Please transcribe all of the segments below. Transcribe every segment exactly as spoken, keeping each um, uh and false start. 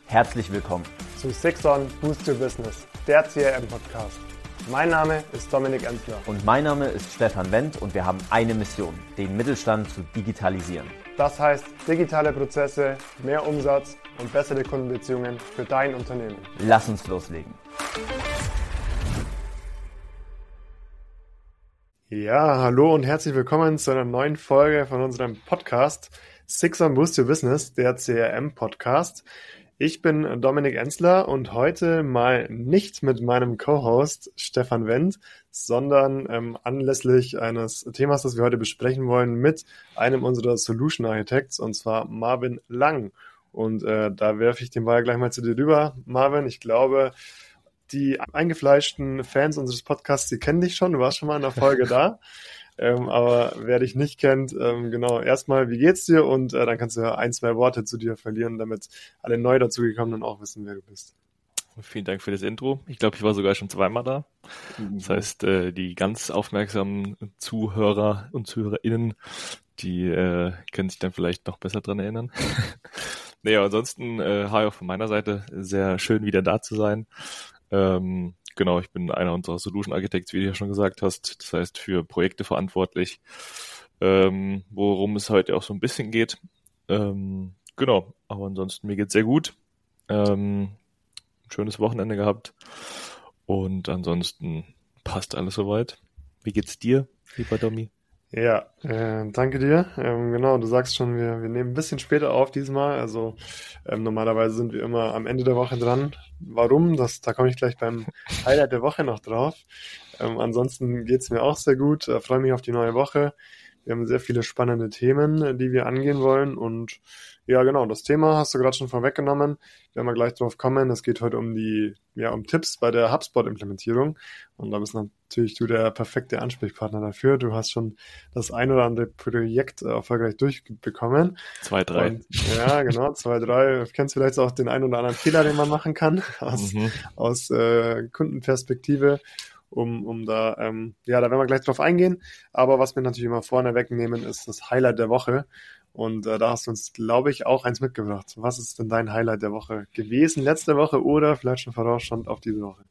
Herzlich willkommen zu Six On Boost Your Business, der C R M-Podcast. Mein Name ist Dominik Enzler. Und mein Name ist Stefan Wendt und wir haben eine Mission, den Mittelstand zu digitalisieren. Das heißt, digitale Prozesse, mehr Umsatz und bessere Kundenbeziehungen für dein Unternehmen. Lass uns loslegen. Ja, hallo und herzlich willkommen zu einer neuen Folge von unserem Podcast Six On Boost Your Business, der C R M-Podcast. Ich bin Dominik Enzler und heute mal nicht mit meinem Co-Host Stefan Wendt, sondern ähm, anlässlich eines Themas, das wir heute besprechen wollen, mit einem unserer Solution Architects, und zwar Marvin Lang. Und äh, da werfe ich den Ball gleich mal zu dir rüber. Marvin, ich glaube, die eingefleischten Fans unseres Podcasts, die kennen dich schon, du warst schon mal in der Folge da. Ähm, aber wer dich nicht kennt, ähm, genau, erstmal, wie geht's dir? Und äh, dann kannst du ja ein, zwei Worte zu dir verlieren, damit alle neu dazugekommenen auch wissen, wer du bist. Vielen Dank für das Intro. Ich glaube, ich war sogar schon zweimal da. Das heißt, äh, die ganz aufmerksamen Zuhörer und ZuhörerInnen, die äh, können sich dann vielleicht noch besser dran erinnern. Naja, ansonsten, äh, hi auch von meiner Seite, sehr schön wieder da zu sein. Ähm, Genau, ich bin einer unserer Solution Architects, wie du ja schon gesagt hast. Das heißt, für Projekte verantwortlich, ähm, worum es heute auch so ein bisschen geht. Ähm, genau, aber ansonsten, mir geht's sehr gut. Ähm, schönes Wochenende gehabt. Und ansonsten passt alles soweit. Wie geht's dir, lieber Domi? Ja, äh, danke dir. Ähm, genau, du sagst schon, wir, wir nehmen ein bisschen später auf diesmal. Also ähm, normalerweise sind wir immer am Ende der Woche dran. Warum? Das, da komme ich gleich beim Highlight der Woche noch drauf. Ähm, ansonsten geht's mir auch sehr gut. Äh, freue mich auf die neue Woche. Wir haben sehr viele spannende Themen, die wir angehen wollen. Und ja, genau, das Thema hast du gerade schon vorweggenommen. Werden wir gleich drauf kommen. Es geht heute um die, ja, um Tipps bei der HubSpot-Implementierung. Und da bist natürlich du der perfekte Ansprechpartner dafür. Du hast schon das ein oder andere Projekt erfolgreich durchbekommen. Zwei, drei. Und, ja, genau, zwei, drei. Du kennst vielleicht auch den einen oder anderen Fehler, den man machen kann aus, mhm. aus äh, Kundenperspektive. um um da, ähm, ja, da werden wir gleich drauf eingehen. Aber was wir natürlich immer vorne wegnehmen, ist das Highlight der Woche. Und äh, da hast du uns, glaube ich, auch eins mitgebracht. Was ist denn dein Highlight der Woche gewesen, letzte Woche oder vielleicht schon vorausschauend auf diese Woche?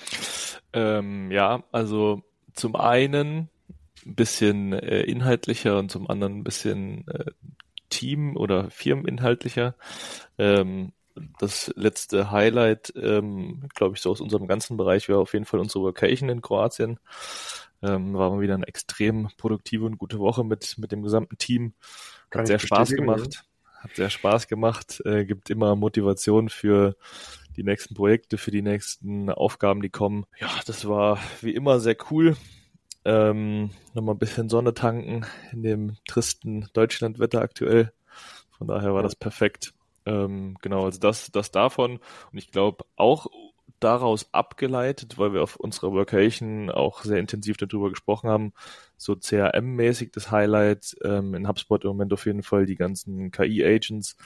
Ähm, ja, also zum einen ein bisschen äh, inhaltlicher und zum anderen ein bisschen äh, Team- oder Firmeninhaltlicher. Ähm, Das letzte Highlight, ähm, glaube ich, so aus unserem ganzen Bereich wäre auf jeden Fall unsere Vacation in Kroatien. Ähm, war mal wieder eine extrem produktive und gute Woche mit mit dem gesamten Team. Hat sehr Spaß gemacht. Hat sehr Spaß gemacht. Äh, gibt immer Motivation für die nächsten Projekte, für die nächsten Aufgaben, die kommen. Ja, das war wie immer sehr cool. Ähm, nochmal ein bisschen Sonne tanken in dem tristen Deutschlandwetter aktuell. Von daher war das perfekt. Ähm, genau, also das, das davon. Und ich glaube auch daraus abgeleitet, weil wir auf unserer Workation auch sehr intensiv darüber gesprochen haben, so C R M-mäßig das Highlight, ähm, in HubSpot im Moment auf jeden Fall die ganzen K I-Agents,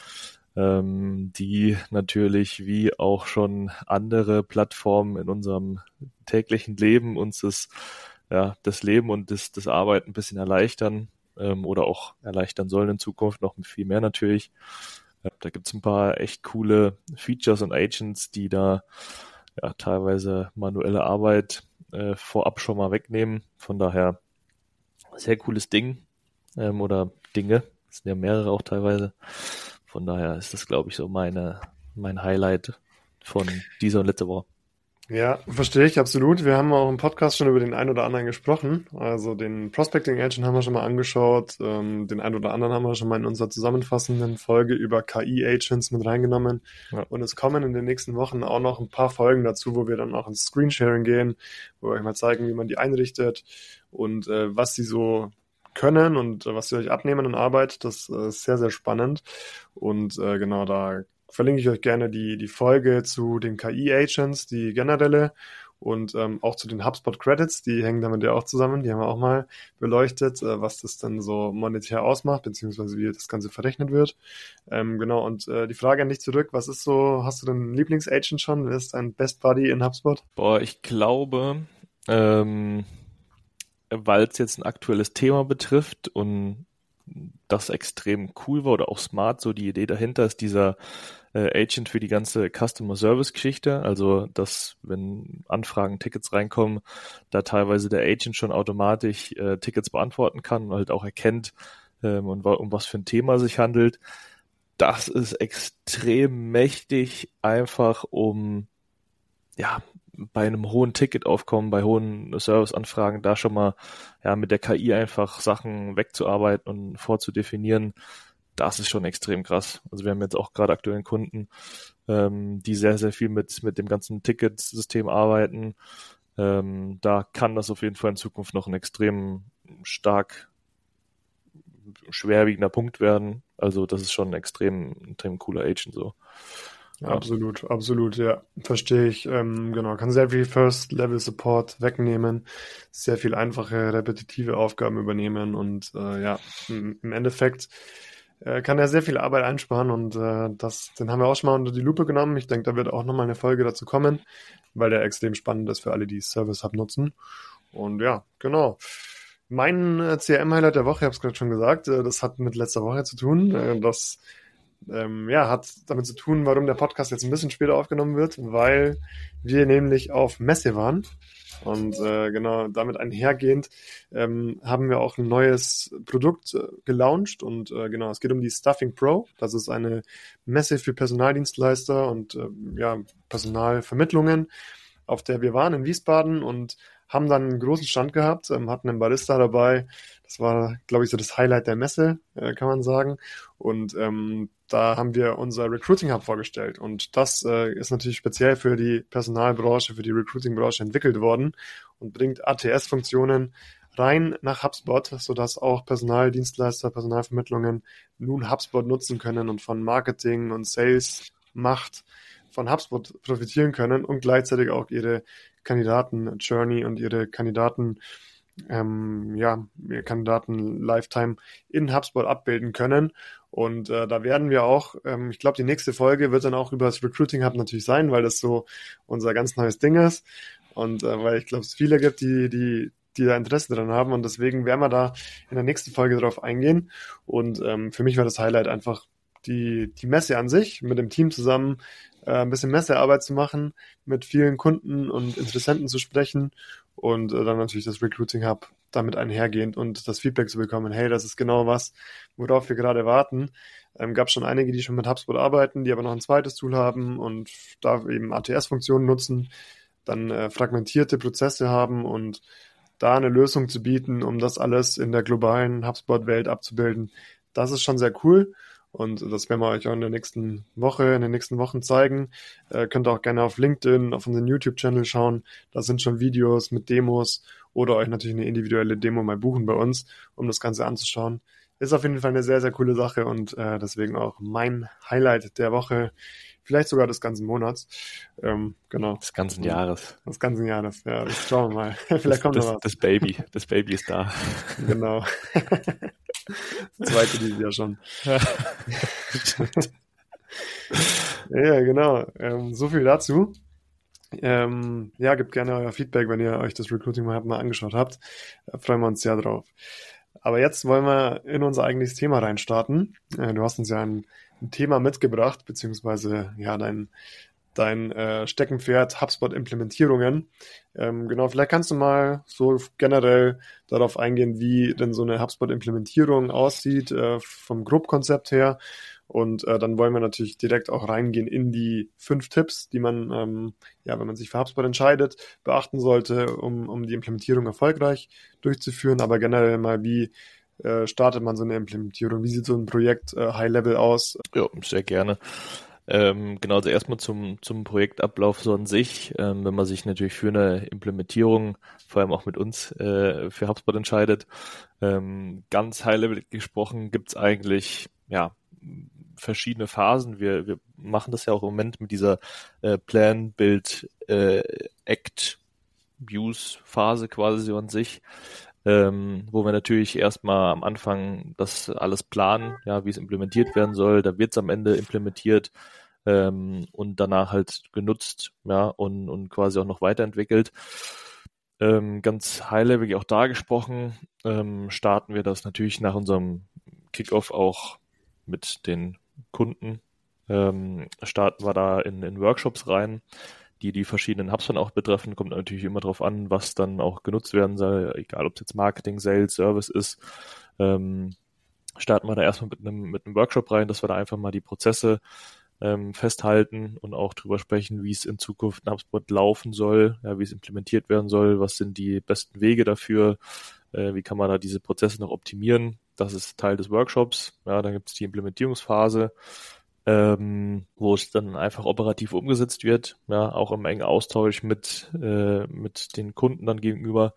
ähm, die natürlich wie auch schon andere Plattformen in unserem täglichen Leben uns das, ja, das Leben und das, das Arbeiten ein bisschen erleichtern, ähm, oder auch erleichtern sollen in Zukunft, noch viel mehr natürlich. Da gibt's ein paar echt coole Features und Agents, die da ja teilweise manuelle Arbeit äh, vorab schon mal wegnehmen. Von daher sehr cooles Ding, ähm, oder Dinge. Es sind ja mehrere auch teilweise. Von daher ist das, glaube ich, so meine mein Highlight von dieser und letzter Woche. Ja, verstehe ich, absolut. Wir haben auch im Podcast schon über den einen oder anderen gesprochen. Also den Prospecting Agent haben wir schon mal angeschaut. Ähm, den einen oder anderen haben wir schon mal in unserer zusammenfassenden Folge über K I-Agents mit reingenommen. Ja. Und es kommen in den nächsten Wochen auch noch ein paar Folgen dazu, wo wir dann auch ins Screensharing gehen, wo wir euch mal zeigen, wie man die einrichtet und äh, was sie so können und äh, was sie euch abnehmen in Arbeit. Das äh, ist sehr, sehr spannend. Und äh, genau, da verlinke ich euch gerne die die Folge zu den K I-Agents, die generelle, und ähm, auch zu den HubSpot Credits, die hängen damit ja auch zusammen, die haben wir auch mal beleuchtet, äh, was das dann so monetär ausmacht, beziehungsweise wie das Ganze verrechnet wird. Ähm, genau, und äh, die Frage an dich zurück, was ist so, hast du den Lieblingsagent schon? Wer ist dein Best Buddy in HubSpot? Boah, ich glaube, ähm, weil es jetzt ein aktuelles Thema betrifft und das extrem cool war oder auch smart, so die Idee dahinter ist dieser äh, Agent für die ganze Customer Service Geschichte, also dass, wenn Anfragen, Tickets reinkommen, da teilweise der Agent schon automatisch äh, Tickets beantworten kann und halt auch erkennt, ähm, und um was für ein Thema sich handelt. Das ist extrem mächtig, einfach um ja bei einem hohen Ticketaufkommen, bei hohen Serviceanfragen da schon mal ja mit der K I einfach Sachen wegzuarbeiten und vorzudefinieren. Das ist schon extrem krass. Also wir haben jetzt auch gerade aktuellen Kunden, ähm, die sehr, sehr viel mit, mit dem ganzen Ticketsystem arbeiten. Ähm, da kann das auf jeden Fall in Zukunft noch ein extrem stark schwerwiegender Punkt werden. Also das ist schon ein extrem, extrem cooler Agent so. Ja. Absolut, absolut, ja, verstehe ich. Ähm, genau, kann sehr viel First-Level-Support wegnehmen, sehr viel einfache, repetitive Aufgaben übernehmen und äh, ja, im, im Endeffekt äh, kann er sehr viel Arbeit einsparen und äh, das, den haben wir auch schon mal unter die Lupe genommen. Ich denke, da wird auch nochmal eine Folge dazu kommen, weil der extrem spannend ist für alle, die Service Hub nutzen. Und ja, genau. Mein äh, C R M-Highlight der Woche, ich habe es gerade schon gesagt, äh, das hat mit letzter Woche zu tun. Äh, das ähm, ja, hat damit zu tun, warum der Podcast jetzt ein bisschen später aufgenommen wird, weil wir nämlich auf Messe waren. Und äh, genau damit einhergehend ähm, haben wir auch ein neues Produkt äh, gelauncht. Und äh, genau, es geht um die Stuffing Pro. Das ist eine Messe für Personaldienstleister und äh, ja, Personalvermittlungen, auf der wir waren in Wiesbaden und haben dann einen großen Stand gehabt, ähm, hatten einen Barista dabei. Das war, glaube ich, so das Highlight der Messe, äh, kann man sagen. Und ähm, da haben wir unser Recruiting Hub vorgestellt. Und das äh, ist natürlich speziell für die Personalbranche, für die Recruiting-Branche entwickelt worden und bringt A T S-Funktionen rein nach HubSpot, sodass auch Personaldienstleister, Personalvermittlungen nun HubSpot nutzen können und von Marketing und Sales Macht von HubSpot profitieren können und gleichzeitig auch ihre Kandidaten-Journey und ihre Kandidaten, ähm, ja, ihre Kandidaten-Lifetime in HubSpot abbilden können. Und äh, da werden wir auch, ähm, ich glaube, die nächste Folge wird dann auch über das Recruiting Hub natürlich sein, weil das so unser ganz neues Ding ist. Und äh, weil ich glaube, es viele gibt, die, die, die da Interesse dran haben. Und deswegen werden wir da in der nächsten Folge drauf eingehen. Und ähm, für mich war das Highlight einfach die, die Messe an sich, mit dem Team zusammen äh, ein bisschen Messearbeit zu machen, mit vielen Kunden und Interessenten zu sprechen und äh, dann natürlich das Recruiting Hub damit einhergehend und das Feedback zu bekommen, hey, das ist genau was, worauf wir gerade warten. Ähm, gab schon einige, die schon mit HubSpot arbeiten, die aber noch ein zweites Tool haben und da eben A T S-Funktionen nutzen, dann äh, fragmentierte Prozesse haben und da eine Lösung zu bieten, um das alles in der globalen HubSpot-Welt abzubilden. Das ist schon sehr cool. Und das werden wir euch auch in der nächsten Woche, in den nächsten Wochen zeigen. Äh, könnt ihr auch gerne auf LinkedIn, auf unseren YouTube-Channel schauen. Da sind schon Videos mit Demos oder euch natürlich eine individuelle Demo mal buchen bei uns, um das Ganze anzuschauen. Ist auf jeden Fall eine sehr, sehr coole Sache und äh, deswegen auch mein Highlight der Woche, vielleicht sogar des ganzen Monats. Ähm, genau. Des ganzen Jahres. Des ganzen Jahres, ja, das schauen wir mal. Vielleicht das, kommt das, noch was. Das Baby, das Baby ist da. Genau. Das zweite dieses Jahr schon. Ja, genau. Ähm, so viel dazu. Ähm, ja, gebt gerne euer Feedback, wenn ihr euch das Recruiting mal, mal angeschaut habt. Da freuen wir uns sehr drauf. Aber jetzt wollen wir in unser eigentliches Thema reinstarten. Äh, du hast uns ja ein, ein Thema mitgebracht, beziehungsweise ja dein dein äh, Steckenpferd HubSpot-Implementierungen. Ähm, genau, vielleicht kannst du mal so generell darauf eingehen, wie denn so eine HubSpot-Implementierung aussieht, äh, vom Grobkonzept her. Und äh, dann wollen wir natürlich direkt auch reingehen in die fünf Tipps, die man, ähm, ja, wenn man sich für HubSpot entscheidet, beachten sollte, um, um die Implementierung erfolgreich durchzuführen. Aber generell mal, wie äh, startet man so eine Implementierung? Wie sieht so ein Projekt äh, High-Level aus? Ja, sehr gerne. Ähm, genau, also erstmal zum, zum Projektablauf so an sich. Ähm, wenn man sich natürlich für eine Implementierung, vor allem auch mit uns, äh, für HubSpot entscheidet, ähm, ganz high-level gesprochen, gibt's eigentlich, ja, verschiedene Phasen. Wir, wir machen das ja auch im Moment mit dieser äh, Plan, Build, äh, Act, Use Phase quasi so an sich. Ähm, wo wir natürlich erstmal am Anfang das alles planen, ja, wie es implementiert werden soll, da wird es am Ende implementiert ähm, und danach halt genutzt, ja, und, und quasi auch noch weiterentwickelt. Ähm, ganz high-level auch da gesprochen, ähm, starten wir das natürlich nach unserem Kickoff auch mit den Kunden ähm, starten wir da in, in Workshops rein, die die verschiedenen Hubs dann auch betreffen. Kommt natürlich immer drauf an, was dann auch genutzt werden soll, egal ob es jetzt Marketing, Sales, Service ist. Ähm, starten wir da erstmal mit einem, mit einem Workshop rein, dass wir da einfach mal die Prozesse ähm, festhalten und auch drüber sprechen, wie es in Zukunft in HubSpot laufen soll, ja, wie es implementiert werden soll, was sind die besten Wege dafür, äh, wie kann man da diese Prozesse noch optimieren. Das ist Teil des Workshops. Ja, dann gibt es die Implementierungsphase, ähm, wo es dann einfach operativ umgesetzt wird, ja, auch im engen Austausch mit, äh, mit den Kunden dann gegenüber.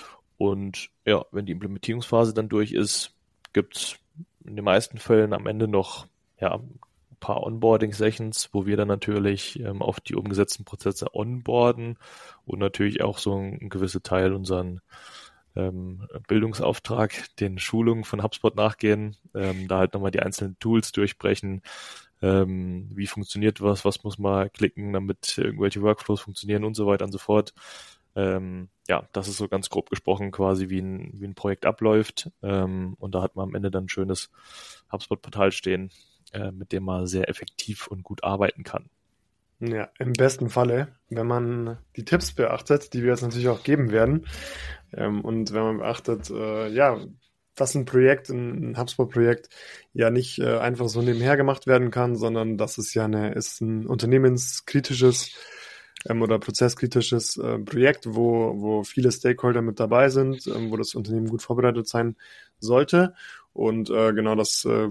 Und ja, wenn die Implementierungsphase dann durch ist, gibt es in den meisten Fällen am Ende noch ja, ein paar Onboarding-Sessions, wo wir dann natürlich ähm, auf die umgesetzten Prozesse onboarden und natürlich auch so ein, ein gewisser Teil unseren ähm, Bildungsauftrag, den Schulungen von HubSpot nachgehen, ähm, da halt nochmal die einzelnen Tools durchbrechen, ähm, wie funktioniert was, was muss man klicken, damit irgendwelche Workflows funktionieren und so weiter und so fort. Ähm, ja, das ist so ganz grob gesprochen quasi, wie ein, wie ein Projekt abläuft. Ähm, und da hat man am Ende dann ein schönes HubSpot-Portal stehen, äh, mit dem man sehr effektiv und gut arbeiten kann. Ja, im besten Falle, wenn man die Tipps beachtet, die wir jetzt natürlich auch geben werden. Ähm, und wenn man beachtet, äh, ja, dass ein Projekt, ein, ein HubSpot-Projekt ja nicht äh, einfach so nebenher gemacht werden kann, sondern dass es ja eine, ist ein unternehmenskritisches ähm, oder prozesskritisches äh, Projekt, wo, wo viele Stakeholder mit dabei sind, ähm, wo das Unternehmen gut vorbereitet sein sollte. Und äh, genau das, äh,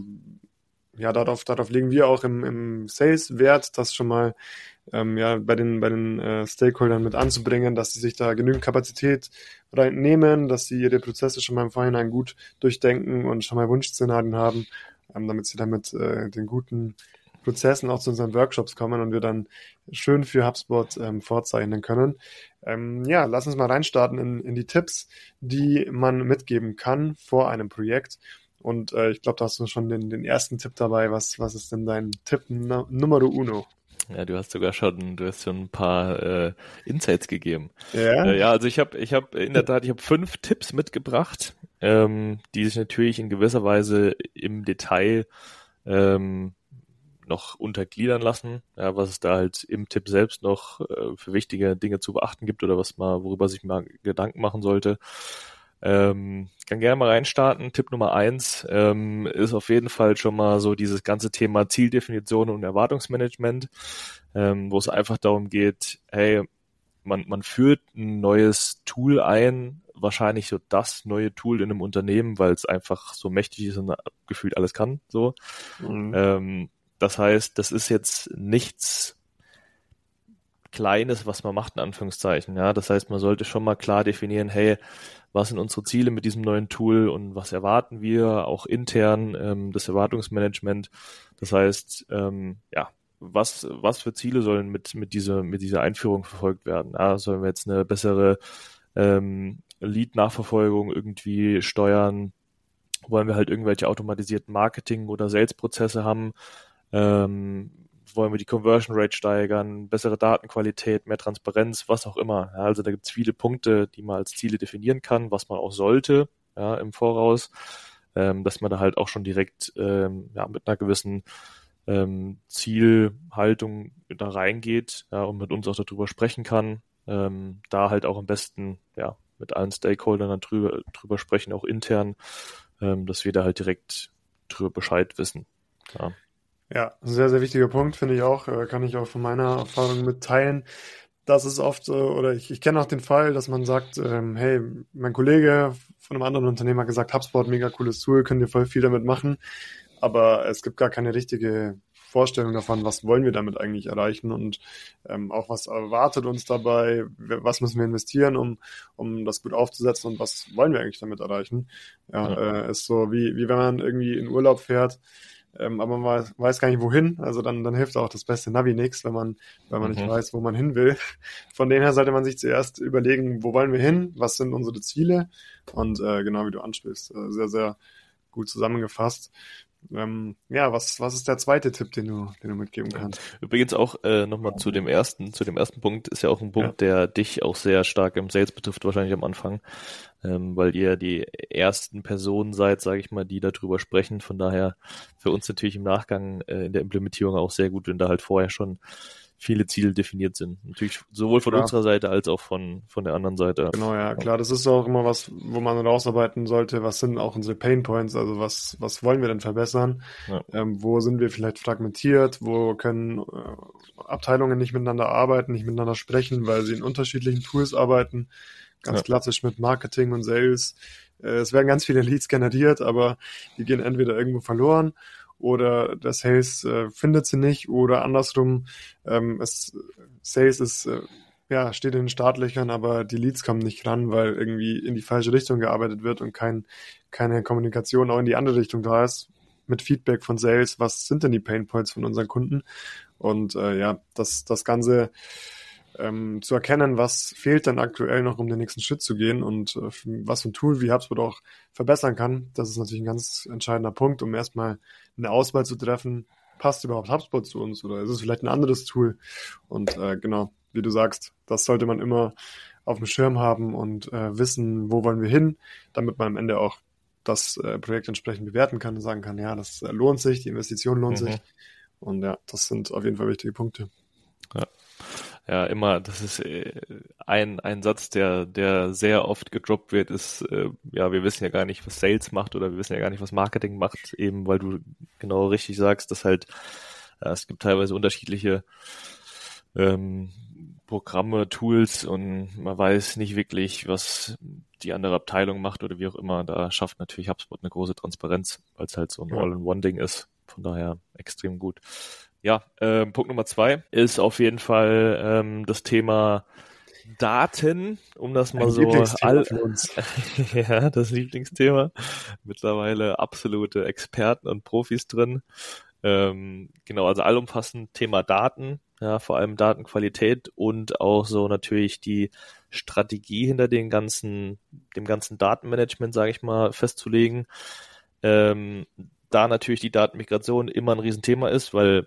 ja, darauf, darauf legen wir auch im, im Sales Wert, das schon mal ähm, ja, bei den, bei den äh, Stakeholdern mit anzubringen, dass sie sich da genügend Kapazität reinnehmen, dass sie ihre Prozesse schon mal im Vorhinein gut durchdenken und schon mal Wunschszenarien haben, ähm, damit sie dann mit äh, den guten Prozessen auch zu unseren Workshops kommen und wir dann schön für HubSpot ähm, vorzeichnen können. Ähm, ja, lass uns mal reinstarten in, in die Tipps, die man mitgeben kann vor einem Projekt. Und äh, ich glaube, da hast du schon den, den ersten Tipp dabei. Was, was ist denn dein Tipp na, Numero uno? Ja, du hast sogar schon, du hast schon ein paar äh, Insights gegeben. Ja, äh, ja also ich habe, ich habe in der Tat, ich habe fünf Tipps mitgebracht, ähm, die sich natürlich in gewisser Weise im Detail ähm, noch untergliedern lassen, ja, was es da halt im Tipp selbst noch äh, für wichtige Dinge zu beachten gibt oder was man, worüber sich mal Gedanken machen sollte. Ähm, kann gerne mal reinstarten. Tipp Nummer eins ähm, ist auf jeden Fall schon mal so dieses ganze Thema Zieldefinition und Erwartungsmanagement, ähm, wo es einfach darum geht, hey, man, man führt ein neues Tool ein, wahrscheinlich so das neue Tool in einem Unternehmen, weil es einfach so mächtig ist und gefühlt alles kann, so. Mhm. Ähm, das heißt, das ist jetzt nichts Kleines, was man macht, in Anführungszeichen, ja. Das heißt, man sollte schon mal klar definieren, hey, was sind unsere Ziele mit diesem neuen Tool und was erwarten wir auch intern, ähm, das Erwartungsmanagement. Das heißt, ähm, ja, was was für Ziele sollen mit mit dieser mit dieser Einführung verfolgt werden? Ja, sollen wir jetzt eine bessere ähm, Lead-Nachverfolgung irgendwie steuern? Wollen wir halt irgendwelche automatisierten Marketing- oder Sales-Prozesse haben? Ähm, wollen wir die Conversion Rate steigern, bessere Datenqualität, mehr Transparenz, was auch immer. Ja, also da gibt es viele Punkte, die man als Ziele definieren kann, was man auch sollte, ja, im Voraus, ähm, dass man da halt auch schon direkt ähm, ja, mit einer gewissen ähm, Zielhaltung da reingeht, ja, und mit uns auch darüber sprechen kann. Ähm, da halt auch am besten ja mit allen Stakeholdern dann drüber, drüber sprechen, auch intern, ähm, dass wir da halt direkt drüber Bescheid wissen. Ja. Ja, sehr, sehr wichtiger Punkt, finde ich auch, äh, kann ich auch von meiner Erfahrung mitteilen. Das ist oft, äh, oder ich, ich kenne auch den Fall, dass man sagt, ähm, hey, mein Kollege von einem anderen Unternehmen hat gesagt, HubSpot, mega cooles Tool, können wir voll viel damit machen, aber es gibt gar keine richtige Vorstellung davon, was wollen wir damit eigentlich erreichen und ähm, auch was erwartet uns dabei, was müssen wir investieren, um um das gut aufzusetzen und was wollen wir eigentlich damit erreichen. Ja, ja. Äh, ist so wie wie wenn man irgendwie in Urlaub fährt, ähm, aber man weiß, weiß gar nicht wohin, also dann dann hilft auch das beste Navi nichts, wenn man wenn man mhm. nicht weiß, wo man hin will. Von dem her sollte man sich zuerst überlegen, wo wollen wir hin, was sind unsere Ziele und äh, genau wie du ansprichst, äh, sehr, sehr gut zusammengefasst. Ähm, ja, was, was ist der zweite Tipp, den du, den du mitgeben kannst? Übrigens auch äh, nochmal zu dem ersten, zu dem ersten Punkt, ist ja auch ein Punkt, ja. der dich auch sehr stark im Sales betrifft, wahrscheinlich am Anfang. ähm, weil ihr die ersten Personen seid, sage ich mal, die darüber sprechen. Von daher für uns natürlich im Nachgang äh, in der Implementierung auch sehr gut, wenn da halt vorher schon viele Ziele definiert sind. Natürlich sowohl von Klar. unserer Seite als auch von, von der anderen Seite. Genau, ja, klar. Das ist auch immer was, wo man rausarbeiten sollte. Was sind auch unsere Pain Points? Also was, was wollen wir denn verbessern? Ja. Ähm, wo sind wir vielleicht fragmentiert? Wo können äh, Abteilungen nicht miteinander arbeiten, nicht miteinander sprechen, weil sie in unterschiedlichen Tools arbeiten? Ganz Ja. klassisch mit Marketing und Sales. Äh, es werden ganz viele Leads generiert, aber die gehen entweder irgendwo verloren oder der Sales äh, findet sie nicht oder andersrum, ähm, es, Sales ist, äh, ja, steht in den Startlöchern, aber die Leads kommen nicht ran, weil irgendwie in die falsche Richtung gearbeitet wird und kein, keine Kommunikation auch in die andere Richtung da ist mit Feedback von Sales. Was sind denn die Pain Points von unseren Kunden? Und äh, ja, das, das Ganze ähm, zu erkennen, was fehlt dann aktuell noch, um den nächsten Schritt zu gehen und äh, was für ein Tool wie HubSpot auch verbessern kann. Das ist natürlich ein ganz entscheidender Punkt, um erstmal eine Auswahl zu treffen. Passt überhaupt HubSpot zu uns oder ist es vielleicht ein anderes Tool? Und äh, genau, wie du sagst, das sollte man immer auf dem Schirm haben und äh, wissen, wo wollen wir hin, damit man am Ende auch das äh, Projekt entsprechend bewerten kann und sagen kann, ja, das äh, lohnt sich, die Investition lohnt Mhm. sich. Und ja, das sind auf jeden Fall wichtige Punkte. Ja. Ja, immer, das ist äh, ein, ein Satz, der, der sehr oft gedroppt wird, ist, äh, ja, wir wissen ja gar nicht, was Sales macht oder wir wissen ja gar nicht, was Marketing macht, eben weil du genau richtig sagst, dass halt, äh, es gibt teilweise unterschiedliche ähm, Programme, Tools und man weiß nicht wirklich, was die andere Abteilung macht oder wie auch immer. Da schafft natürlich HubSpot eine große Transparenz, weil es halt so ein Ja. All-in-One-Ding ist. Von daher extrem gut. Ja, ähm, Punkt Nummer zwei ist auf jeden Fall ähm, das Thema Daten, um das mal Ein so Lieblingsthema all für uns. ja, das Lieblingsthema. Mittlerweile absolute Experten und Profis drin. Ähm, genau, also allumfassend Thema Daten, ja, vor allem Datenqualität und auch so natürlich die Strategie hinter den ganzen, dem ganzen Datenmanagement, sage ich mal, festzulegen. Ähm, da natürlich die Datenmigration immer ein Riesenthema ist, weil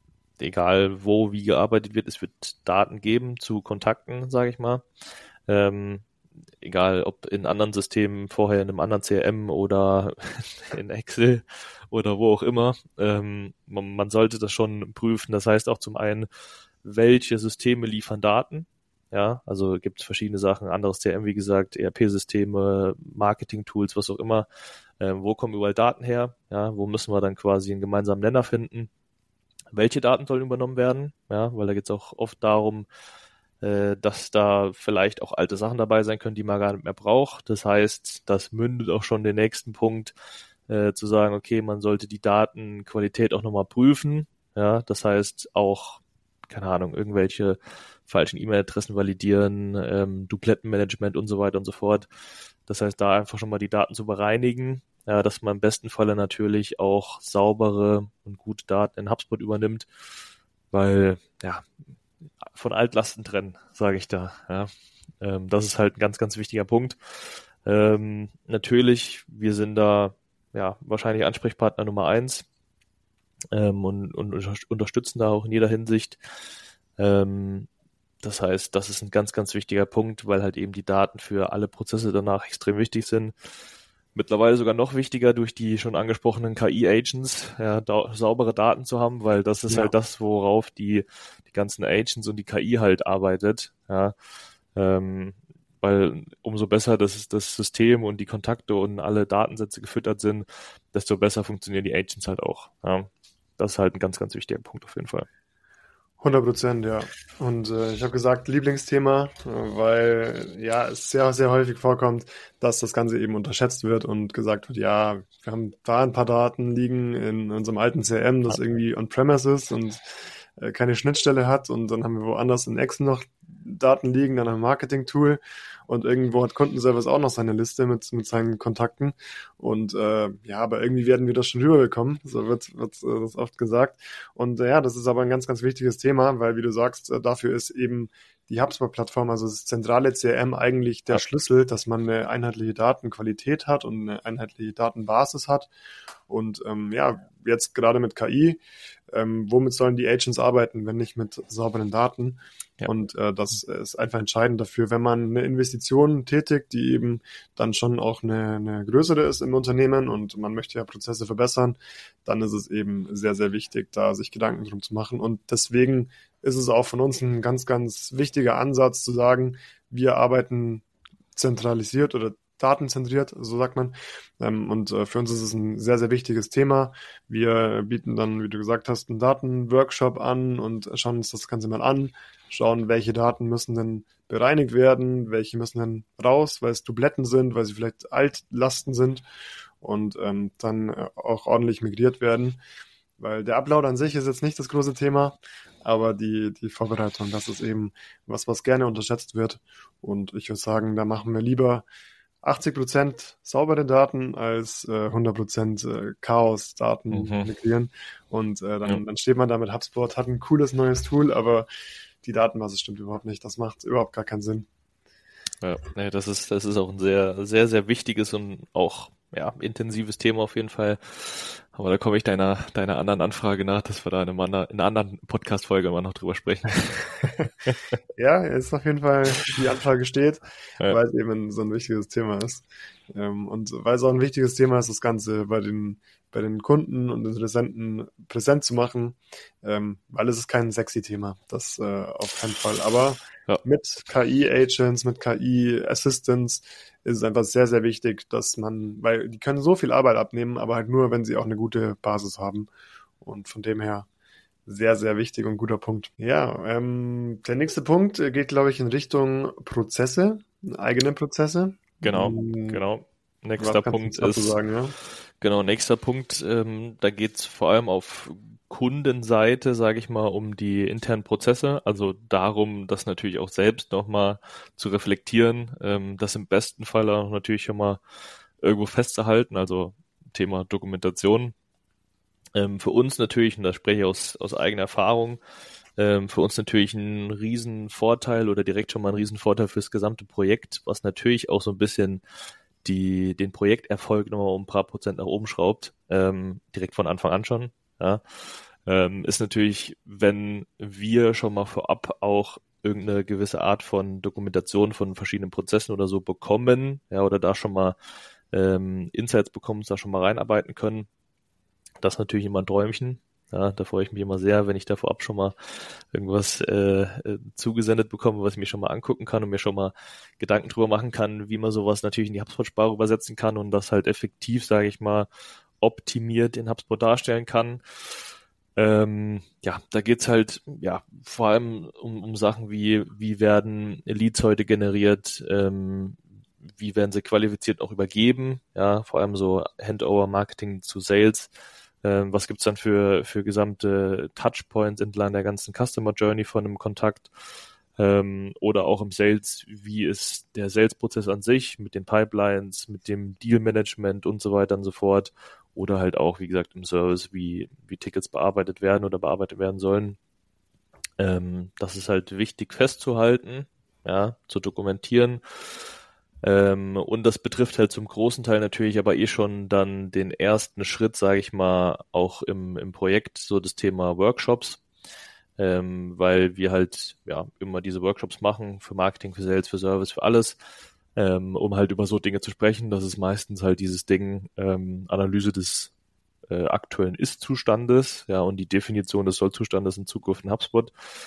egal wo, wie gearbeitet wird, es wird Daten geben zu Kontakten, sage ich mal. Ähm, egal ob in anderen Systemen, vorher in einem anderen C R M oder in Excel oder wo auch immer. Ähm, man, man sollte das schon prüfen. Das heißt auch zum einen, welche Systeme liefern Daten. Ja, also gibt es verschiedene Sachen, anderes C R M, wie gesagt, E R P-Systeme, Marketing-Tools, was auch immer. Ähm, wo kommen überall Daten her? Ja, wo müssen wir dann quasi einen gemeinsamen Nenner finden? Welche Daten sollen übernommen werden? Ja, weil da geht es auch oft darum, äh, dass da vielleicht auch alte Sachen dabei sein können, die man gar nicht mehr braucht. Das heißt, das mündet auch schon den nächsten Punkt, äh, zu sagen, okay, man sollte die Datenqualität auch nochmal prüfen. Ja, das heißt auch, keine Ahnung, irgendwelche falschen E-Mail-Adressen validieren, ähm, Duplettenmanagement und so weiter und so fort. Das heißt, da einfach schon mal die Daten zu bereinigen, ja, dass man im besten Falle natürlich auch saubere und gute Daten in HubSpot übernimmt, weil, ja, von Altlasten trennen, sage ich da. Ja. Ähm, das ist halt ein ganz, ganz wichtiger Punkt. Ähm, natürlich, wir sind da ja wahrscheinlich Ansprechpartner Nummer eins ähm, und, und unterstützen da auch in jeder Hinsicht. Ähm, das heißt, das ist ein ganz, ganz wichtiger Punkt, weil halt eben die Daten für alle Prozesse danach extrem wichtig sind. Mittlerweile sogar noch wichtiger durch die schon angesprochenen K I-Agents, ja, da, saubere Daten zu haben, weil das ist Ja. halt das, worauf die, die ganzen Agents und die K I halt arbeitet. Ja, ähm, weil umso besser das, das System und die Kontakte und alle Datensätze gefüttert sind, desto besser funktionieren die Agents halt auch. Ja. Das ist halt ein ganz, ganz wichtiger Punkt auf jeden Fall. hundert Prozent, ja. Und äh, ich habe gesagt, Lieblingsthema, äh, weil ja es sehr, sehr häufig vorkommt, dass das Ganze eben unterschätzt wird und gesagt wird, ja, wir haben da ein paar Daten liegen in unserem alten C R M, das irgendwie on-premise ist und äh, keine Schnittstelle hat und dann haben wir woanders in Excel noch Daten liegen, dann ein Marketing-Tool und irgendwo hat Kundenservice auch noch seine Liste mit, mit seinen Kontakten und äh, ja, aber irgendwie werden wir das schon rüberbekommen, so wird, wird äh, das oft gesagt und äh, ja, das ist aber ein ganz, ganz wichtiges Thema, weil wie du sagst, äh, dafür ist eben die HubSpot-Plattform, also das zentrale C R M, eigentlich der Ja. Schlüssel, dass man eine einheitliche Datenqualität hat und eine einheitliche Datenbasis hat. Und ähm, ja, jetzt gerade mit K I, ähm, womit sollen die Agents arbeiten, wenn nicht mit sauberen Daten? Ja. Und äh, das ist einfach entscheidend dafür, wenn man eine Investition tätigt, die eben dann schon auch eine, eine größere ist im Unternehmen und man möchte ja Prozesse verbessern, dann ist es eben sehr, sehr wichtig, da sich Gedanken drum zu machen. Und deswegen ist es auch von uns ein ganz, ganz wichtiger Ansatz zu sagen, wir arbeiten zentralisiert oder datenzentriert, so sagt man. Ähm, und äh, für uns ist es ein sehr, sehr wichtiges Thema. Wir bieten dann, wie du gesagt hast, einen Datenworkshop an und schauen uns das Ganze mal an, schauen, welche Daten müssen denn bereinigt werden, welche müssen denn raus, weil es Dubletten sind, weil sie vielleicht Altlasten sind und ähm, dann äh, auch ordentlich migriert werden. Weil der Upload an sich ist jetzt nicht das große Thema, aber die, die Vorbereitung, das ist eben was, was gerne unterschätzt wird. Und ich würde sagen, da machen wir lieber achtzig Prozent saubere Daten als äh, hundert Prozent äh, Chaos-Daten Mhm. migrieren. Und äh, dann, Ja. dann steht man da mit HubSpot, hat ein cooles neues Tool, aber die Datenbasis stimmt überhaupt nicht. Das macht überhaupt gar keinen Sinn. Ja, nee, das ist, das ist auch ein sehr, sehr, sehr wichtiges und auch, ja, intensives Thema auf jeden Fall. Aber da komme ich deiner, deiner anderen Anfrage nach, dass wir da in, einem anderen, in einer anderen Podcast-Folge mal noch drüber sprechen. Ja, ist auf jeden Fall, die Anfrage steht, Ja. weil es eben so ein wichtiges Thema ist. Ähm, und weil es auch ein wichtiges Thema ist, das Ganze bei den, bei den Kunden und Interessenten präsent zu machen, ähm, weil es ist kein sexy Thema, das äh, auf keinen Fall. Aber Ja. mit K I-Agents, mit K I-Assistants ist es einfach sehr, sehr wichtig, dass man, weil die können so viel Arbeit abnehmen, aber halt nur, wenn sie auch eine gute Basis haben. Und von dem her sehr, sehr wichtig und guter Punkt. Ja, ähm, der nächste Punkt äh, geht, glaube ich, in Richtung Prozesse, eigene Prozesse. Genau, Hm, genau. Was Nächster kannst du Punkt dazu ist, sagen, ja? genau, nächster Punkt, ähm, da geht's vor allem auf Kundenseite, sage ich mal, um die internen Prozesse, also darum, das natürlich auch selbst nochmal zu reflektieren, ähm, das im besten Fall auch natürlich schon mal irgendwo festzuhalten, also Thema Dokumentation. Ähm, für uns natürlich, und da spreche ich aus, aus eigener Erfahrung, ähm, für uns natürlich ein Riesenvorteil oder direkt schon mal ein Riesenvorteil fürs gesamte Projekt, was natürlich auch so ein bisschen die den Projekterfolg nochmal um ein paar Prozent nach oben schraubt, ähm, direkt von Anfang an schon, ja, ähm, ist natürlich, wenn wir schon mal vorab auch irgendeine gewisse Art von Dokumentation von verschiedenen Prozessen oder so bekommen, ja, oder da schon mal ähm, Insights bekommen, da schon mal reinarbeiten können, das ist natürlich immer ein Träumchen. Ja, da freue ich mich immer sehr, wenn ich da vorab schon mal irgendwas äh, äh, zugesendet bekomme, was ich mir schon mal angucken kann und mir schon mal Gedanken drüber machen kann, wie man sowas natürlich in die HubSpot-Sprache übersetzen kann und das halt effektiv, sage ich mal, optimiert in HubSpot darstellen kann. Ähm, ja, da geht's halt ja vor allem um, um Sachen wie, wie werden Leads heute generiert, ähm, wie werden sie qualifiziert auch übergeben, ja, vor allem so Handover-Marketing zu Sales. Ähm, was gibt's dann für, für gesamte Touchpoints entlang der ganzen Customer Journey von einem Kontakt? Ähm, oder auch im Sales, wie ist der Sales-Prozess an sich mit den Pipelines, mit dem Deal-Management und so weiter und so fort. Oder halt auch, wie gesagt, im Service, wie, wie Tickets bearbeitet werden oder bearbeitet werden sollen. Ähm, das ist halt wichtig festzuhalten, ja, zu dokumentieren. Ähm, und das betrifft halt zum großen Teil natürlich aber eh schon dann den ersten Schritt, sage ich mal, auch im, im Projekt, so das Thema Workshops, ähm, weil wir halt ja immer diese Workshops machen für Marketing, für Sales, für Service, für alles, ähm, um halt über so Dinge zu sprechen. Das ist meistens halt dieses Ding, ähm, Analyse des äh, aktuellen Ist-Zustandes, ja, und die Definition des Soll-Zustandes in Zukunft in HubSpot.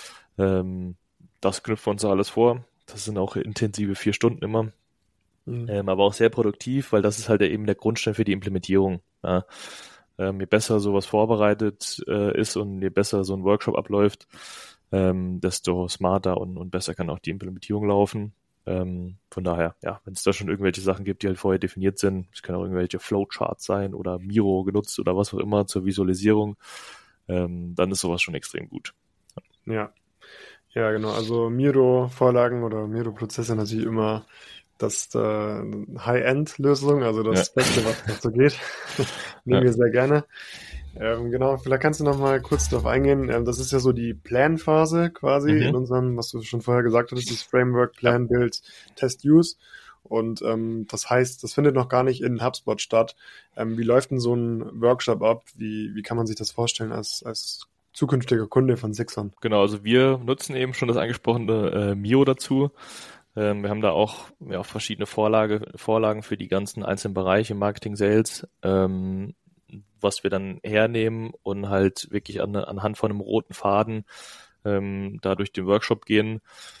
Ähm, das knüpfen wir uns alles vor. Das sind auch intensive vier Stunden immer. Mhm. Ähm, aber auch sehr produktiv, weil das ist halt eben der Grundstein für die Implementierung. Ja. Ähm, je besser sowas vorbereitet äh, ist und je besser so ein Workshop abläuft, ähm, desto smarter und, und besser kann auch die Implementierung laufen. Ähm, von daher, ja, wenn es da schon irgendwelche Sachen gibt, die halt vorher definiert sind, es können auch irgendwelche Flowcharts sein oder Miro genutzt oder was auch immer zur Visualisierung, ähm, dann ist sowas schon extrem gut. Ja. Ja, genau. Also Miro-Vorlagen oder Miro-Prozesse natürlich immer das äh, High-End-Lösung, also das Ja. Beste, was dazu geht. Nehmen Ja. wir sehr gerne. Ähm, genau, vielleicht kannst du noch mal kurz darauf eingehen. Ähm, das ist ja so die Plan-Phase quasi Mhm. in unserem, was du schon vorher gesagt hattest, das Framework, Ja. Plan, Build, Test, Use. Und ähm, das heißt, das findet noch gar nicht in HubSpot statt. Ähm, wie läuft denn so ein Workshop ab? Wie, wie kann man sich das vorstellen als, als zukünftiger Kunde von Sixon? Genau, also wir nutzen eben schon das angesprochene äh, Mio dazu. Ähm, wir haben da auch, ja, auch verschiedene Vorlage, Vorlagen für die ganzen einzelnen Bereiche, Marketing, Sales, ähm, was wir dann hernehmen und halt wirklich an, anhand von einem roten Faden ähm, da durch den Workshop gehen.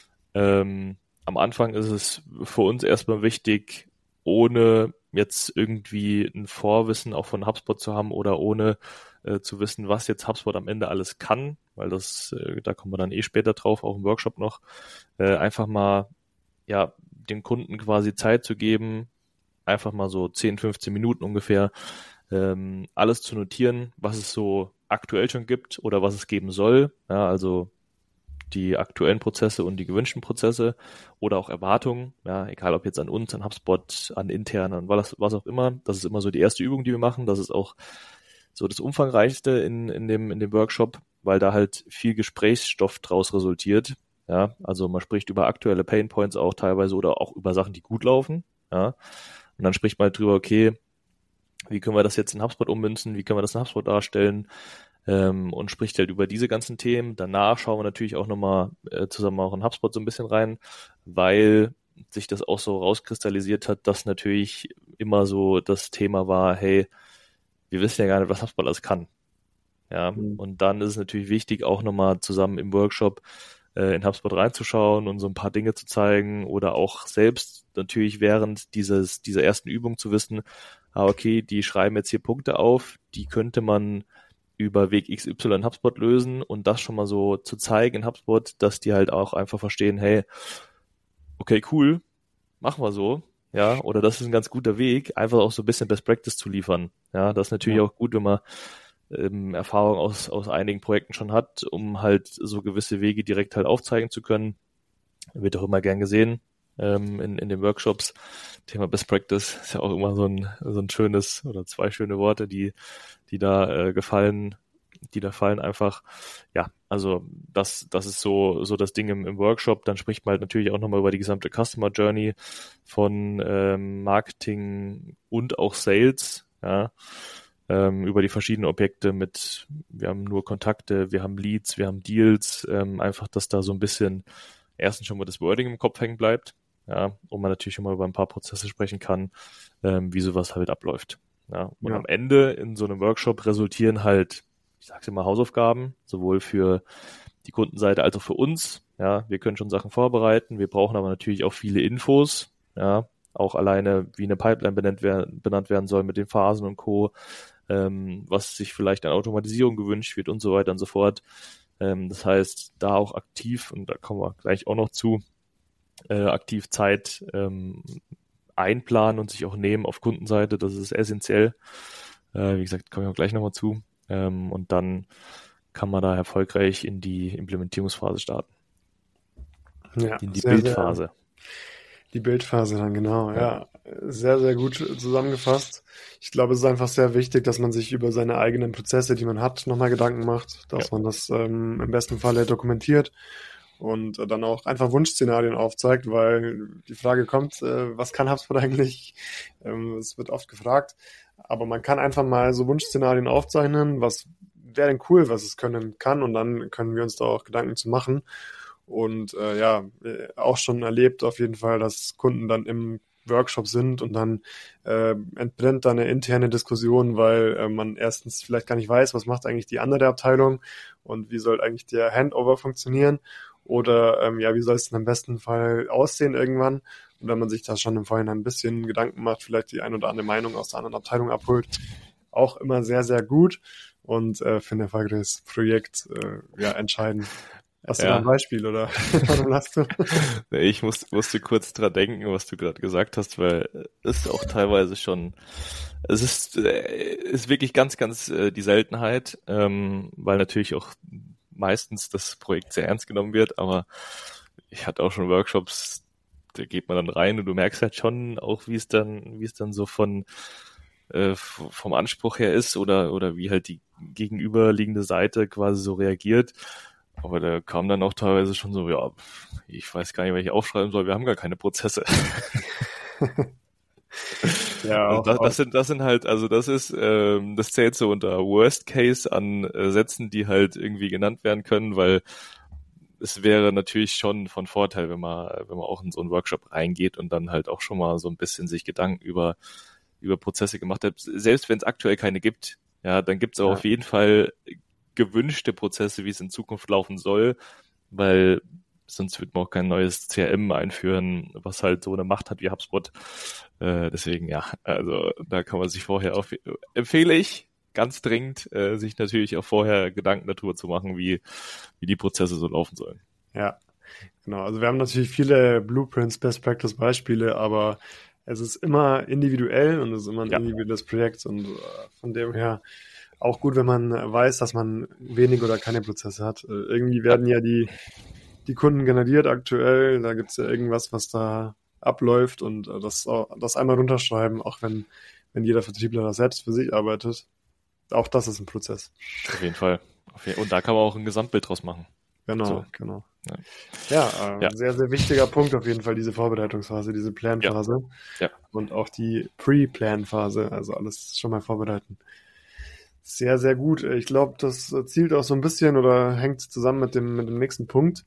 Ähm, am Anfang ist es für uns erstmal wichtig, ohne jetzt irgendwie ein Vorwissen auch von HubSpot zu haben oder ohne äh, zu wissen, was jetzt HubSpot am Ende alles kann, weil das, äh, da kommen wir dann eh später drauf, auch im Workshop noch, äh, einfach mal, ja, dem Kunden quasi Zeit zu geben, einfach mal so zehn, fünfzehn Minuten ungefähr, ähm, alles zu notieren, was es so aktuell schon gibt oder was es geben soll, ja, also die aktuellen Prozesse und die gewünschten Prozesse oder auch Erwartungen, ja, egal ob jetzt an uns, an HubSpot, an intern, an was, was auch immer. Das ist immer so die erste Übung, die wir machen. Das ist auch so das Umfangreichste in, in dem, in dem Workshop, weil da halt viel Gesprächsstoff draus resultiert. Ja, also man spricht über aktuelle Painpoints auch teilweise oder auch über Sachen, die gut laufen. Ja, und dann spricht man halt drüber, okay, wie können wir das jetzt in HubSpot ummünzen? Wie können wir das in HubSpot darstellen? Ähm, und spricht halt über diese ganzen Themen. Danach schauen wir natürlich auch nochmal äh, zusammen auch in HubSpot so ein bisschen rein, weil sich das auch so rauskristallisiert hat, dass natürlich immer so das Thema war, hey, wir wissen ja gar nicht, was HubSpot alles kann. Ja, mhm. Und dann ist es natürlich wichtig, auch nochmal zusammen im Workshop äh, in HubSpot reinzuschauen und so ein paar Dinge zu zeigen oder auch selbst natürlich während dieses dieser ersten Übung zu wissen, ah, okay, die schreiben jetzt hier Punkte auf, die könnte man über Weg X Y in HubSpot lösen und das schon mal so zu zeigen in HubSpot, dass die halt auch einfach verstehen, hey, okay, cool, machen wir so, ja, oder das ist ein ganz guter Weg, einfach auch so ein bisschen Best Practice zu liefern. Ja, das ist natürlich ja. auch gut, wenn man ähm, Erfahrung aus, aus einigen Projekten schon hat, um halt so gewisse Wege direkt halt aufzeigen zu können. Wird auch immer gern gesehen ähm, in, in den Workshops. Thema Best Practice ist ja auch immer so ein, so ein schönes oder zwei schöne Worte, die die da äh, gefallen, die da fallen einfach, ja, also das das ist so so das Ding im, im Workshop. Dann spricht man halt natürlich auch nochmal über die gesamte Customer Journey von ähm, Marketing und auch Sales, ja, ähm, über die verschiedenen Objekte mit, wir haben nur Kontakte, wir haben Leads, wir haben Deals, ähm, einfach, dass da so ein bisschen erstens schon mal das Wording im Kopf hängen bleibt, ja, und man natürlich schon mal über ein paar Prozesse sprechen kann, ähm, wie sowas halt abläuft. Ja, und ja. am Ende in so einem Workshop resultieren halt, ich sag's immer, Hausaufgaben, sowohl für die Kundenseite als auch für uns. Ja, wir können schon Sachen vorbereiten, wir brauchen aber natürlich auch viele Infos, ja, auch alleine, wie eine Pipeline benannt werden, benannt werden soll mit den Phasen und Co., ähm, was sich vielleicht an Automatisierung gewünscht wird und so weiter und so fort. Ähm, das heißt, da auch aktiv, und da kommen wir gleich auch noch zu, äh, aktiv Zeit ähm, einplanen und sich auch nehmen auf Kundenseite, das ist essentiell. Äh, wie gesagt, kommen wir gleich nochmal zu. Ähm, und dann kann man da erfolgreich in die Implementierungsphase starten. Ja, in die sehr, Bildphase. Sehr, die Bildphase dann, genau, ja. ja. Sehr, sehr gut zusammengefasst. Ich glaube, es ist einfach sehr wichtig, dass man sich über seine eigenen Prozesse, die man hat, nochmal Gedanken macht, dass ja. man das ähm, im besten Falle dokumentiert und äh, dann auch einfach Wunschszenarien aufzeigt, weil die Frage kommt, äh, was kann HubSpot eigentlich? Ähm, es wird oft gefragt, aber man kann einfach mal so Wunschszenarien aufzeichnen, was wäre denn cool, was es können kann, und dann können wir uns da auch Gedanken zu machen. Und äh, ja, auch schon erlebt auf jeden Fall, dass Kunden dann im Workshop sind und dann äh, entbrennt da eine interne Diskussion, weil äh, man erstens vielleicht gar nicht weiß, was macht eigentlich die andere Abteilung und wie soll eigentlich der Handover funktionieren oder ähm, ja, wie soll es denn im besten Fall aussehen irgendwann. Und wenn man sich da schon im Vorhinein ein bisschen Gedanken macht, vielleicht die ein oder andere Meinung aus der anderen Abteilung abholt, auch immer sehr, sehr gut und äh, für ein erfolgreiches Projekt äh, ja entscheidend. Hast du ja. da ein Beispiel, oder warum lachst du? Ich muss, musste kurz dran denken, was du gerade gesagt hast, weil es ist auch teilweise schon, es ist, ist wirklich ganz, ganz die Seltenheit, ähm, weil natürlich auch meistens das Projekt sehr ernst genommen wird, aber ich hatte auch schon Workshops, da geht man dann rein und du merkst halt schon auch, wie es dann, wie es dann so von äh, vom Anspruch her ist oder oder wie halt die gegenüberliegende Seite quasi so reagiert. Aber da kam dann auch teilweise schon so, ja, ich weiß gar nicht, was ich aufschreiben soll, wir haben gar keine Prozesse. Ja, also auch, das, auch. das sind das sind halt, also das ist, ähm, das zählt so unter Worst Case an äh, Sätzen, die halt irgendwie genannt werden können, weil es wäre natürlich schon von Vorteil, wenn man, wenn man auch in so einen Workshop reingeht und dann halt auch schon mal so ein bisschen sich Gedanken über über Prozesse gemacht hat. Selbst wenn es aktuell keine gibt, ja, dann gibt es auch Ja. auf jeden Fall gewünschte Prozesse, wie es in Zukunft laufen soll, weil sonst wird man auch kein neues C R M einführen, was halt so eine Macht hat wie HubSpot. Äh, deswegen, ja, also da kann man sich vorher auf, empfehle ich ganz dringend, äh, sich natürlich auch vorher Gedanken darüber zu machen, wie, wie die Prozesse so laufen sollen. Ja, genau. Also wir haben natürlich viele Blueprints, Best Practice Beispiele, aber es ist immer individuell und es ist immer ein Ja. individuelles Projekt und äh, von dem her auch gut, wenn man weiß, dass man wenig oder keine Prozesse hat. Äh, irgendwie werden ja die, die Kunden generiert aktuell, da gibt's ja irgendwas, was da abläuft und äh, das, das einmal runterschreiben, auch wenn, wenn jeder Vertriebler da selbst für sich arbeitet. Auch das ist ein Prozess. Auf jeden Fall. Auf jeden, und da kann man auch ein Gesamtbild draus machen. Genau, So. genau. Ja. Ja, äh, Ja. sehr, sehr wichtiger Punkt auf jeden Fall, diese Vorbereitungsphase, diese Plan-Phase. Ja. Und auch die Pre-Plan-Phase, also alles schon mal vorbereiten. Sehr, sehr gut. Ich glaube, das zielt auch so ein bisschen oder hängt zusammen mit dem, mit dem nächsten Punkt.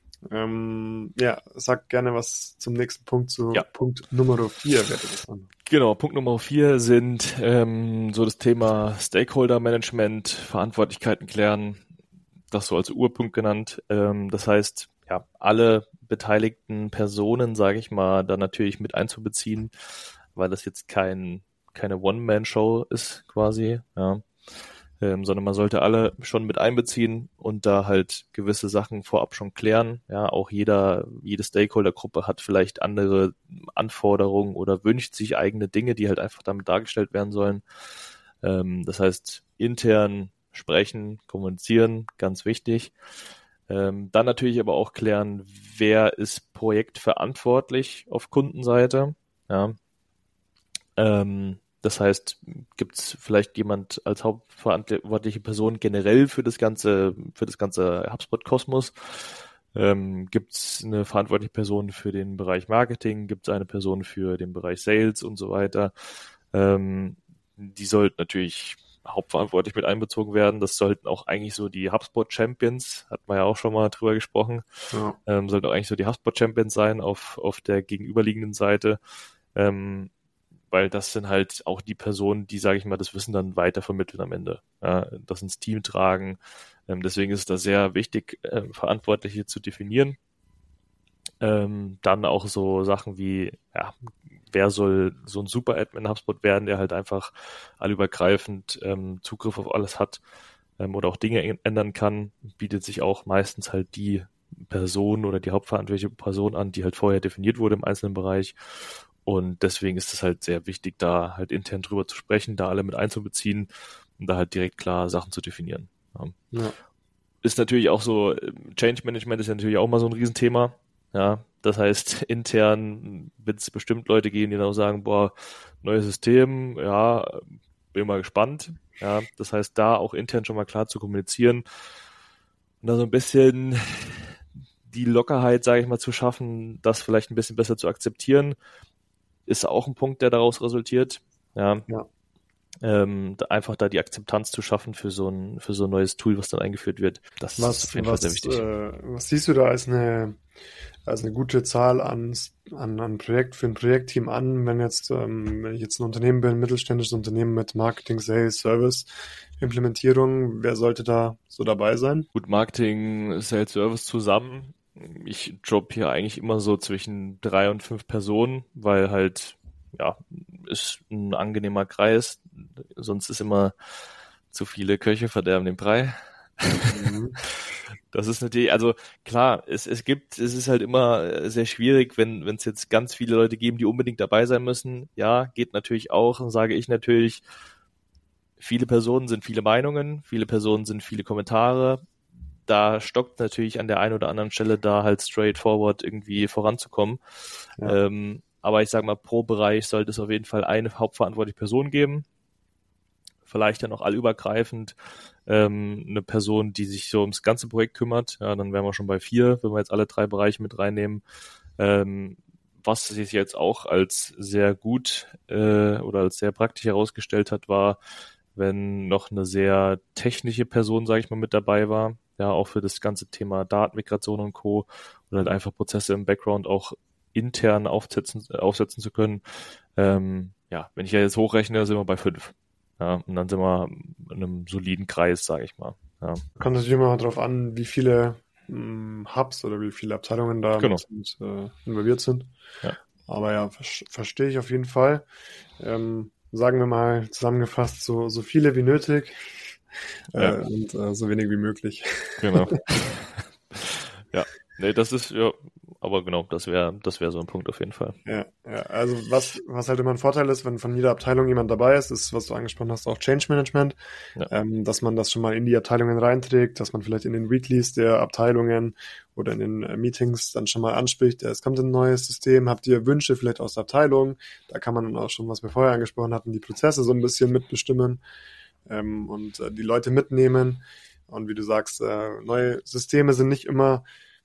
Ähm, ja, sag gerne was zum nächsten Punkt, zu Ja. Punkt Nummer vier wäre das dann. Genau, Punkt Nummer vier sind ähm, so das Thema Stakeholder-Management, Verantwortlichkeiten klären, das so als Urpunkt genannt. Ähm, das heißt, ja, alle beteiligten Personen, sage ich mal, da natürlich mit einzubeziehen, weil das jetzt kein keine One-Man-Show ist quasi, ja. Ähm, sondern man sollte alle schon mit einbeziehen und da halt gewisse Sachen vorab schon klären. Ja, auch jeder, jede Stakeholder-Gruppe hat vielleicht andere Anforderungen oder wünscht sich eigene Dinge, die halt einfach damit dargestellt werden sollen. Ähm, das heißt, intern sprechen, kommunizieren, ganz wichtig. Ähm, dann natürlich aber auch klären, wer ist projektverantwortlich auf Kundenseite. Ja. Ähm, Das heißt, gibt es vielleicht jemand als hauptverantwortliche Person generell für das ganze, für das ganze HubSpot-Kosmos? Ähm, gibt es eine verantwortliche Person für den Bereich Marketing? Gibt es eine Person für den Bereich Sales und so weiter? Ähm, die sollten natürlich hauptverantwortlich mit einbezogen werden. Das sollten auch eigentlich so die HubSpot-Champions, hat man ja auch schon mal drüber gesprochen, Ja. ähm, sollten auch eigentlich so die HubSpot-Champions sein auf, auf der gegenüberliegenden Seite. Ähm, weil das sind halt auch die Personen, die, sage ich mal, das Wissen dann weitervermitteln am Ende, ja, das ins Team tragen. Ähm, deswegen ist es da sehr wichtig, äh, Verantwortliche zu definieren. Ähm, dann auch so Sachen wie, ja, wer soll so ein Super-Admin in HubSpot werden, der halt einfach allübergreifend ähm, Zugriff auf alles hat ähm, oder auch Dinge ändern kann, bietet sich auch meistens halt die Person oder die hauptverantwortliche Person an, die halt vorher definiert wurde im einzelnen Bereich. Und deswegen ist es halt sehr wichtig, da halt intern drüber zu sprechen, da alle mit einzubeziehen und da halt direkt klar Sachen zu definieren. Ja. Ja. Ist natürlich auch so, Change Management ist ja natürlich auch mal so ein Riesenthema. Ja, das heißt, intern wird es bestimmt Leute geben, die dann auch sagen, boah, neues System, ja, bin mal gespannt. Ja, das heißt, da auch intern schon mal klar zu kommunizieren und da so ein bisschen die Lockerheit, sage ich mal, zu schaffen, das vielleicht ein bisschen besser zu akzeptieren, ist auch ein Punkt, der daraus resultiert. Ja. Ja. Ähm, da einfach da die Akzeptanz zu schaffen für so ein für so ein neues Tool, was dann eingeführt wird. Das Was, ist auf jeden was, Fall sehr wichtig. äh, was siehst du da als eine, als eine gute Zahl an, an, an Projekt für ein Projektteam an, wenn jetzt, ähm, wenn ich jetzt ein Unternehmen bin, ein mittelständisches Unternehmen mit Marketing, Sales, Service, Implementierung, wer sollte da so dabei sein? Gut, Marketing, Sales, Service zusammen. Ich droppe hier eigentlich immer so zwischen drei und fünf Personen, weil halt, ja, ist ein angenehmer Kreis. Sonst ist immer zu viele Köche verderben den Brei. Mhm. Das ist natürlich, also klar, es, es gibt, es ist halt immer sehr schwierig, wenn wenn es jetzt ganz viele Leute geben, die unbedingt dabei sein müssen. Ja, geht natürlich auch, und sage ich natürlich, viele Personen sind viele Meinungen, viele Personen sind viele Kommentare. Da stockt natürlich an der einen oder anderen Stelle da halt straightforward irgendwie voranzukommen. Ja. Ähm, aber ich sage mal, pro Bereich sollte es auf jeden Fall eine hauptverantwortliche Person geben. vielleicht dann auch allübergreifend ähm, eine Person, die sich so ums ganze Projekt kümmert. Ja, dann wären wir schon bei vier, wenn wir jetzt alle drei Bereiche mit reinnehmen. Ähm, was sich jetzt auch als sehr gut äh, oder als sehr praktisch herausgestellt hat, war, wenn noch eine sehr technische Person, sage ich mal, mit dabei war. Ja, auch für das ganze Thema Datenmigration und Co. Oder halt einfach Prozesse im Background auch intern aufsetzen, aufsetzen zu können. Ähm, ja, wenn ich ja jetzt hochrechne, sind wir bei fünf. Ja, und dann sind wir in einem soliden Kreis, sage ich mal. Ja. Kommt natürlich immer darauf an, wie viele mh, Hubs oder wie viele Abteilungen da Genau. mit, äh, involviert sind. Ja. Aber ja, ver- verstehe ich auf jeden Fall. Ähm, sagen wir mal zusammengefasst, so, so viele wie nötig Ja. äh, und äh, so wenig wie möglich. Genau. Ja, nee, das ist, ja, aber genau, das wäre das wäre so ein Punkt auf jeden Fall. Ja, ja, also was, was halt immer ein Vorteil ist, wenn von jeder Abteilung jemand dabei ist, ist, was du angesprochen hast, auch Change Management, Ja. ähm, dass man das schon mal in die Abteilungen reinträgt, dass man vielleicht in den Weeklies der Abteilungen oder in den äh, Meetings dann schon mal anspricht, ja, es kommt ein neues System, habt ihr Wünsche vielleicht aus der Abteilung, da kann man dann auch schon, was wir vorher angesprochen hatten, die Prozesse so ein bisschen mitbestimmen ähm, und äh, die Leute mitnehmen und wie du sagst, äh, neue Systeme sind nicht immer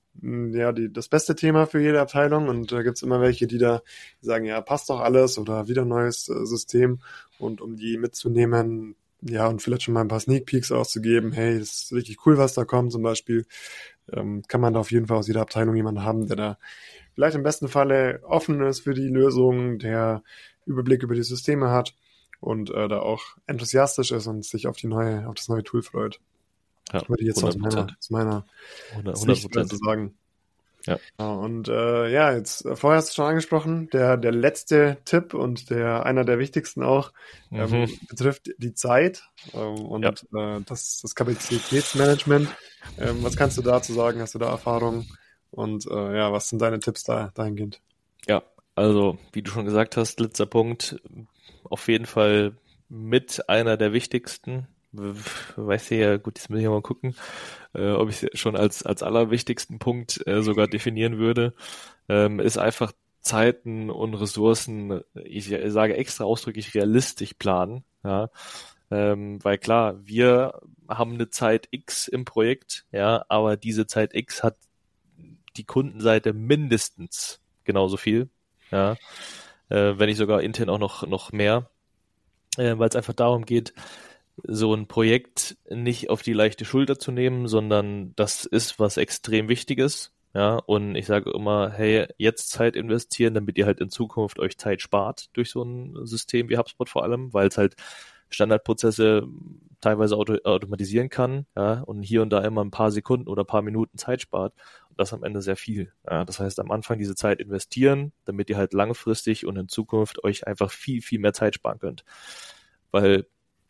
ja, die, das beste Thema für jede Abteilung und da gibt's immer welche, die da sagen, ja, passt doch alles oder wieder ein neues äh, System und um die mitzunehmen, ja, und vielleicht schon mal ein paar Sneak Peeks auszugeben, hey, das ist richtig cool, was da kommt zum Beispiel, ähm, kann man da auf jeden Fall aus jeder Abteilung jemanden haben, der da vielleicht im besten Falle offen ist für die Lösung, der Überblick über die Systeme hat und äh, da auch enthusiastisch ist und sich auf die neue, auf das neue Tool freut. Ja, Würde ich jetzt aus meiner, aus meiner hundert Sichtweise Prozent. sagen. Ja. Und äh, ja, jetzt äh, vorher hast du schon angesprochen, der der letzte Tipp und der einer der wichtigsten auch ähm, Mhm. betrifft die Zeit ähm, und äh, das, das Kapazitätsmanagement. Ähm, was kannst du dazu sagen? Hast du da Erfahrung? Und äh, ja, was sind deine Tipps da dahingehend? Ja, also wie du schon gesagt hast, letzter Punkt, auf jeden Fall mit einer der wichtigsten. Weiß ich ja, gut, jetzt muss ich mal gucken, äh, ob ich es schon als als allerwichtigsten Punkt äh, sogar definieren würde, ähm, ist einfach Zeiten und Ressourcen, ich sage extra ausdrücklich realistisch planen, ja, ähm, weil klar, wir haben eine Zeit X im Projekt, ja, aber diese Zeit X hat die Kundenseite mindestens genauso viel, ja, äh, wenn nicht sogar intern auch noch noch mehr, äh, weil es einfach darum geht, so ein Projekt nicht auf die leichte Schulter zu nehmen, sondern das ist was extrem Wichtiges. Ja, und ich sage immer, hey, jetzt Zeit investieren, damit ihr halt in Zukunft euch Zeit spart durch so ein System wie HubSpot vor allem, weil es halt Standardprozesse teilweise auto automatisieren kann, ja, und hier und da immer ein paar Sekunden oder ein paar Minuten Zeit spart. Und das am Ende sehr viel. Ja, das heißt, am Anfang diese Zeit investieren, damit ihr halt langfristig und in Zukunft euch einfach viel, viel mehr Zeit sparen könnt. Weil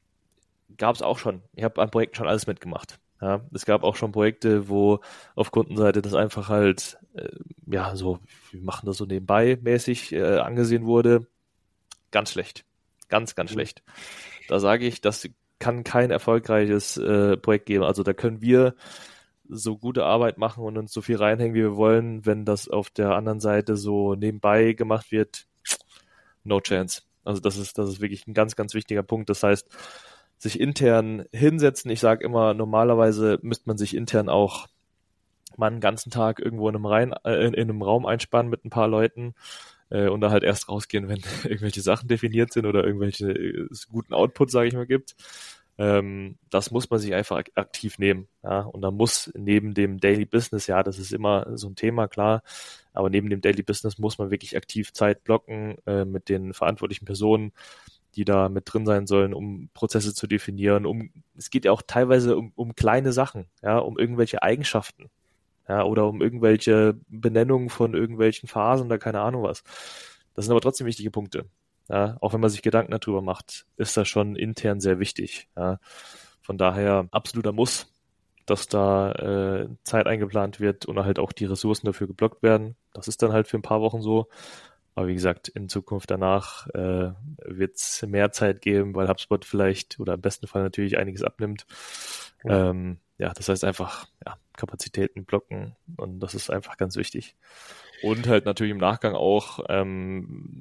gab es auch schon. Ich habe an Projekten schon alles mitgemacht. Ja, es gab auch schon Projekte, wo auf Kundenseite das einfach halt, äh, ja, so, wir machen das so nebenbei mäßig äh, angesehen wurde. Ganz schlecht. Ganz, ganz schlecht. Da sage ich, das kann kein erfolgreiches äh, Projekt geben. Also da können wir so gute Arbeit machen und uns so viel reinhängen, wie wir wollen. Wenn das auf der anderen Seite so nebenbei gemacht wird, no chance. Also das ist, das ist wirklich ein ganz, ganz wichtiger Punkt. Das heißt, sich intern hinsetzen. Ich sage immer, normalerweise müsste man sich intern auch mal einen ganzen Tag irgendwo in einem, Rein, äh, in einem Raum einspannen mit ein paar Leuten äh, und da halt erst rausgehen, wenn irgendwelche Sachen definiert sind oder irgendwelche äh, guten Output, sage ich mal, gibt. Ähm, das muss man sich einfach ak- aktiv nehmen. Ja? Und da muss neben dem Daily Business, ja, das ist immer so ein Thema, klar, aber neben dem Daily Business muss man wirklich aktiv Zeit blocken äh, mit den verantwortlichen Personen, die da mit drin sein sollen, um Prozesse zu definieren. Um, es geht ja auch teilweise um, um kleine Sachen, ja, um irgendwelche Eigenschaften, ja, oder um irgendwelche Benennungen von irgendwelchen Phasen oder keine Ahnung was. Das sind aber trotzdem wichtige Punkte. Ja, auch wenn man sich Gedanken darüber macht, ist das schon intern sehr wichtig. Ja. Von daher absoluter Muss, dass da äh, Zeit eingeplant wird und halt auch die Ressourcen dafür geblockt werden. Das ist dann halt für ein paar Wochen so. Aber wie gesagt, in Zukunft danach äh, wird es mehr Zeit geben, weil HubSpot vielleicht oder im besten Fall natürlich einiges abnimmt. Ja, ähm, ja das heißt einfach ja, Kapazitäten blocken und das ist einfach ganz wichtig. Und halt natürlich im Nachgang auch ähm,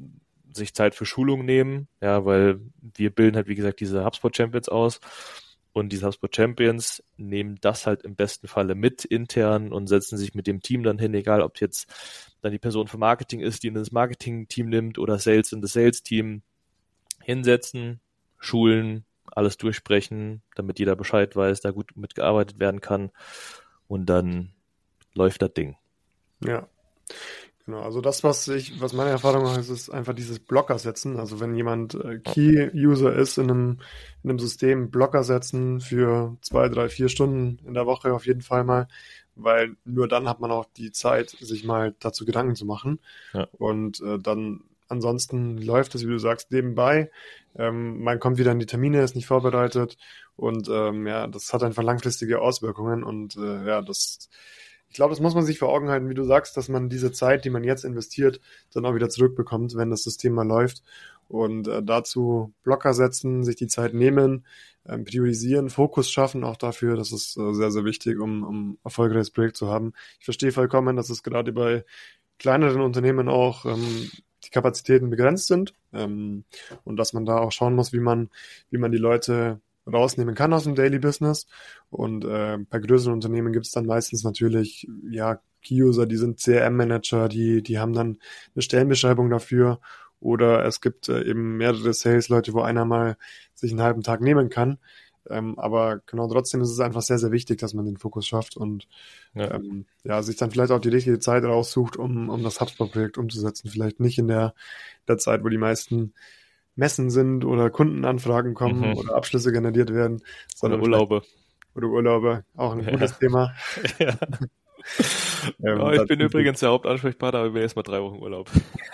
sich Zeit für Schulung nehmen, ja, weil wir bilden halt, wie gesagt, diese HubSpot Champions aus und diese HubSpot Champions nehmen das halt im besten Falle mit intern und setzen sich mit dem Team dann hin, egal ob jetzt dann die Person für Marketing ist, die in das Marketing-Team nimmt oder Sales in das Sales-Team, hinsetzen, schulen, alles durchsprechen, damit jeder Bescheid weiß, da gut mitgearbeitet werden kann und dann läuft das Ding. Ja, genau. Also das, was ich, was meine Erfahrung ist, ist einfach dieses Blocker setzen. Also wenn jemand äh, Key-User ist in einem, in einem System, Blocker setzen für zwei, drei, vier Stunden in der Woche auf jeden Fall mal, weil nur dann hat man auch die Zeit, sich mal dazu Gedanken zu machen. Ja. Und äh, dann ansonsten läuft es, wie du sagst, nebenbei. Ähm, man kommt wieder in die Termine, ist nicht vorbereitet und ähm, ja, das hat einfach langfristige Auswirkungen und äh, ja, das, ich glaube, das muss man sich vor Augen halten, wie du sagst, dass man diese Zeit, die man jetzt investiert, dann auch wieder zurückbekommt, wenn das System mal läuft und äh, dazu Blocker setzen, sich die Zeit nehmen, ähm, priorisieren, Fokus schaffen, auch dafür, das ist äh, sehr, sehr wichtig, um, um erfolgreiches Projekt zu haben. Ich verstehe vollkommen, dass es gerade bei kleineren Unternehmen auch ähm, die Kapazitäten begrenzt sind ähm, und dass man da auch schauen muss, wie man wie man die Leute rausnehmen kann aus dem Daily Business. Und äh, bei größeren Unternehmen gibt es dann meistens natürlich ja Key-User, die sind C R M-Manager, die die haben dann eine Stellenbeschreibung dafür. Oder es gibt äh, eben mehrere Sales-Leute, wo einer mal sich einen halben Tag nehmen kann. Ähm, aber genau trotzdem ist es einfach sehr, sehr wichtig, dass man den Fokus schafft und ja. Ähm, ja, sich dann vielleicht auch die richtige Zeit raussucht, um, um das HubSpot-Projekt umzusetzen. Vielleicht nicht in der, der Zeit, wo die meisten Messen sind oder Kundenanfragen kommen mhm. oder Abschlüsse generiert werden. Oder Urlaube. Oder Urlaube, auch ein ja. gutes Thema. Ja. ähm, ja, ich bin übrigens der Hauptansprechpartner, aber ich bin erst mal drei Wochen Urlaub.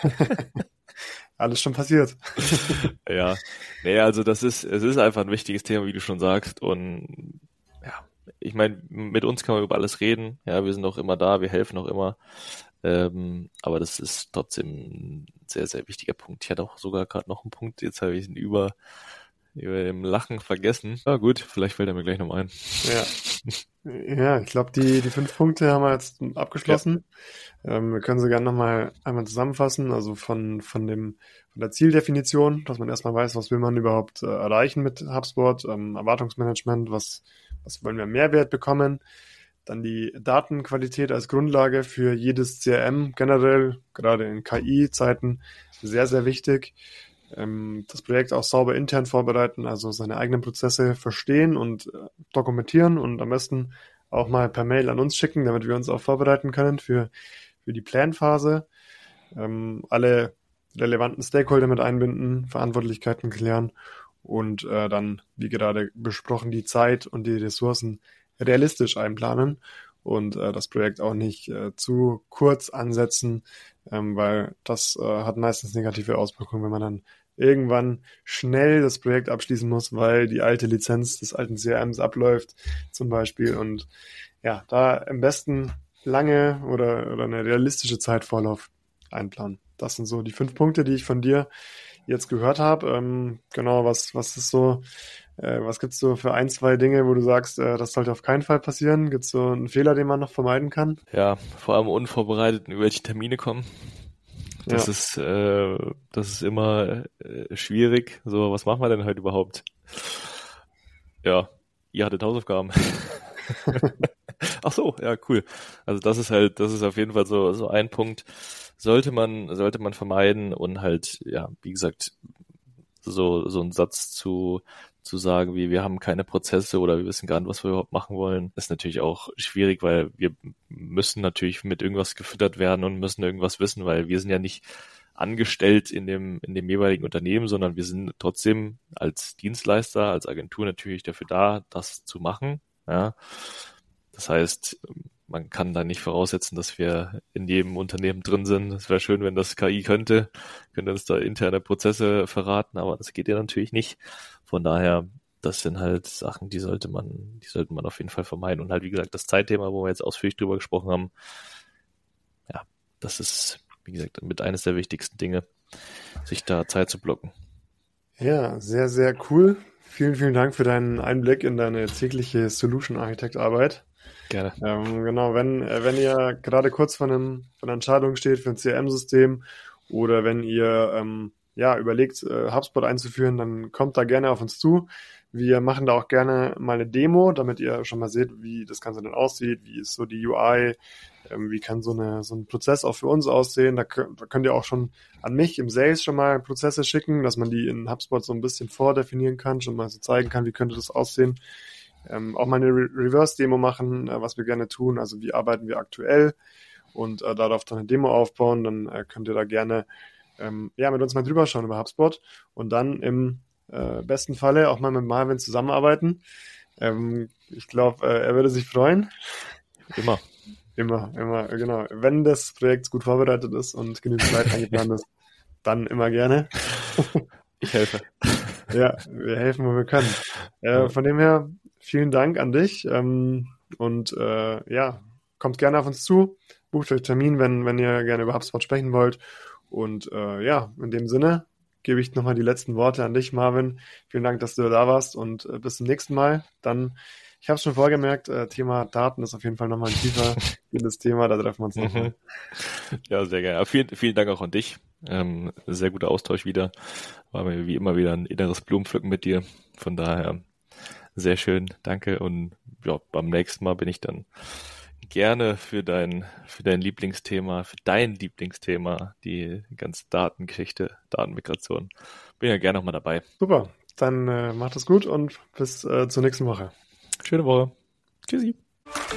Alles schon passiert. Ja, nee, also das ist, es ist einfach ein wichtiges Thema, wie du schon sagst und ja, ich meine, mit uns kann man über alles reden, ja, wir sind auch immer da, wir helfen auch immer, ähm, aber das ist trotzdem ein sehr, sehr wichtiger Punkt. Ich hatte auch sogar gerade noch einen Punkt, jetzt habe ich ihn über, über dem Lachen vergessen. Na gut, vielleicht fällt er mir gleich noch ein. Ja. Ja, ich glaube, die, die fünf Punkte haben wir jetzt abgeschlossen. Ja. Ähm, wir können sie gerne nochmal einmal zusammenfassen. Also von, von dem, von der Zieldefinition, dass man erstmal weiß, was will man überhaupt äh, erreichen mit HubSpot, ähm, Erwartungsmanagement, was, was wollen wir Mehrwert bekommen. Dann die Datenqualität als Grundlage für jedes C R M generell, gerade in K I-Zeiten, sehr, sehr wichtig. Das Projekt auch sauber intern vorbereiten, also seine eigenen Prozesse verstehen und dokumentieren und am besten auch mal per Mail an uns schicken, damit wir uns auch vorbereiten können für, für die Planphase. Ähm, alle relevanten Stakeholder mit einbinden, Verantwortlichkeiten klären und äh, dann, wie gerade besprochen, die Zeit und die Ressourcen realistisch einplanen und äh, das Projekt auch nicht äh, zu kurz ansetzen, ähm, weil das äh, hat meistens negative Auswirkungen, wenn man dann irgendwann schnell das Projekt abschließen muss, weil die alte Lizenz des alten C R Ms abläuft zum Beispiel und ja, da am besten lange oder, oder eine realistische Zeitvorlauf einplanen. Das sind so die fünf Punkte, die ich von dir jetzt gehört habe. Ähm, genau, was, was ist so, äh, was gibt's so für ein, zwei Dinge, wo du sagst, äh, das sollte auf keinen Fall passieren? Gibt's so einen Fehler, den man noch vermeiden kann? Ja, vor allem unvorbereitet in irgendwelche Termine kommen. Das ja. ist, äh, das ist immer äh, schwierig. So, was machen wir denn heute überhaupt? Ja, ihr hattet Hausaufgaben. Ach so, ja, cool. Also das ist halt, das ist auf jeden Fall so, so ein Punkt. Sollte man, sollte man vermeiden und halt, ja, wie gesagt, so, so ein Satz zu, zu sagen, wie wir haben keine Prozesse oder wir wissen gar nicht, was wir überhaupt machen wollen, ist natürlich auch schwierig, weil wir müssen natürlich mit irgendwas gefüttert werden und müssen irgendwas wissen, weil wir sind ja nicht angestellt in dem, in dem jeweiligen Unternehmen, sondern wir sind trotzdem als Dienstleister, als Agentur natürlich dafür da, das zu machen, ja. Das heißt, man kann da nicht voraussetzen, dass wir in jedem Unternehmen drin sind. Es wäre schön, wenn das K I könnte, könnte uns da interne Prozesse verraten, aber das geht ja natürlich nicht. Von daher, das sind halt Sachen, die sollte man, die sollte man auf jeden Fall vermeiden. Und halt, wie gesagt, das Zeitthema, wo wir jetzt ausführlich drüber gesprochen haben, ja, das ist, wie gesagt, mit eines der wichtigsten Dinge, sich da Zeit zu blocken. Ja, sehr, sehr cool. Vielen, vielen Dank für deinen Einblick in deine tägliche Solution Architect Arbeit. Gerne. Ähm, genau, wenn, wenn ihr gerade kurz vor, einem, vor einer Entscheidung steht für ein C R M-System oder wenn ihr ähm, ja, überlegt, äh, HubSpot einzuführen, dann kommt da gerne auf uns zu. Wir machen da auch gerne mal eine Demo, damit ihr schon mal seht, wie das Ganze dann aussieht, wie ist so die U I, ähm, wie kann so, eine, so ein Prozess auch für uns aussehen. Da, könnt, da könnt ihr auch schon an mich im Sales schon mal Prozesse schicken, dass man die in HubSpot so ein bisschen vordefinieren kann, schon mal so zeigen kann, wie könnte das aussehen. Ähm, auch mal eine Re- Reverse-Demo machen, äh, was wir gerne tun, also wie arbeiten wir aktuell und äh, darauf dann eine Demo aufbauen, dann äh, könnt ihr da gerne ähm, ja, mit uns mal drüber schauen über HubSpot und dann im äh, besten Falle auch mal mit Marvin zusammenarbeiten. Ähm, ich glaube, äh, er würde sich freuen. Immer. Immer, immer, genau. Wenn das Projekt gut vorbereitet ist und genügend Zeit eingeplant ist, dann immer gerne. Ich helfe. Ja, wir helfen, wo wir können. Äh, von dem her, vielen Dank an dich ähm, und äh, ja, kommt gerne auf uns zu, bucht euch Termin, wenn, wenn ihr gerne über HubSpot sprechen wollt und äh, ja, in dem Sinne gebe ich nochmal die letzten Worte an dich, Marvin. Vielen Dank, dass du da warst und äh, bis zum nächsten Mal. Dann, ich habe es schon vorgemerkt, äh, Thema Daten ist auf jeden Fall nochmal ein tiefer jedes Thema, da treffen wir uns nochmal. Ja, sehr gerne. Aber vielen, vielen Dank auch an dich. Ähm, sehr guter Austausch wieder. War mir wie immer wieder ein inneres Blumenpflücken mit dir. Von daher sehr schön. Danke. Und ja, beim nächsten Mal bin ich dann gerne für dein, für dein Lieblingsthema, für dein Lieblingsthema, die ganze Datengeschichte, Datenmigration. Bin ja gerne nochmal dabei. Super, dann äh, macht es gut und bis äh, zur nächsten Woche. Schöne Woche. Tschüssi.